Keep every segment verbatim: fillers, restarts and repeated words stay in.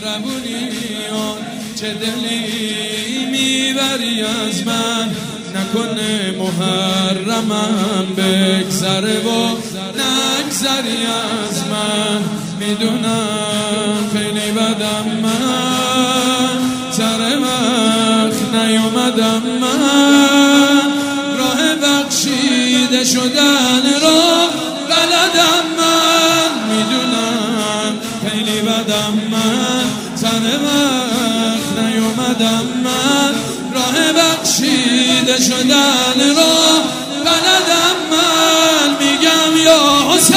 مهربونی چه دلی میبری از من، نکنه محرمم بگذره و نگذری از من. میدونم خیلی بدم من، سر وقت نیومدم من، راه بخشیده شدن رو بلدم من. میدونم خیلی بدم من، سر وقت نیومدم من، راه بخشیده شدن رو بلدم من. میگم یا حسین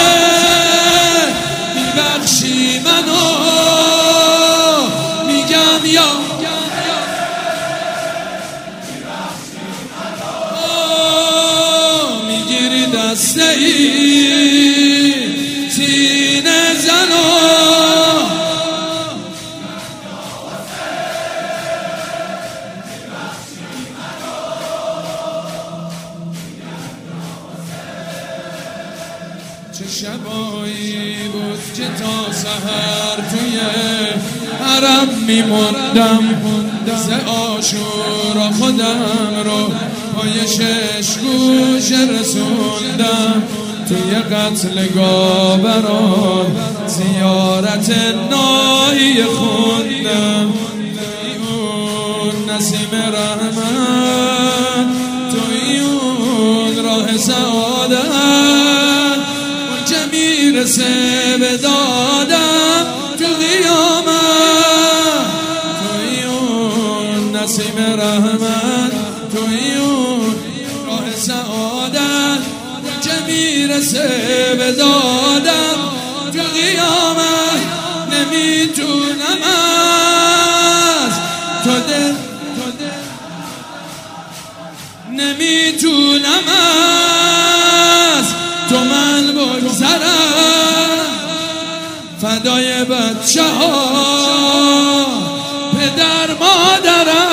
میبخشی منو، میگم یا میگیری دسته ای سینه زنو، چه شبایی بود که تا سحر توی حرم میموندم، ز عاشورا خودم رو پای شش گوشه رسوندم، توی قتلگاه برای زیارت نایی خوندم. اون نسیم رحمت، توی اون راه سعادت، میرسه به دادم تو قیامت. توی اون نسیم رحمت، توی اون راه سعادت، که میرسه به دادم تو قیامت. نمیتونم از تو دل، نمیتونم از تو من بگذرم، فدای بچه ها پدر مادرم.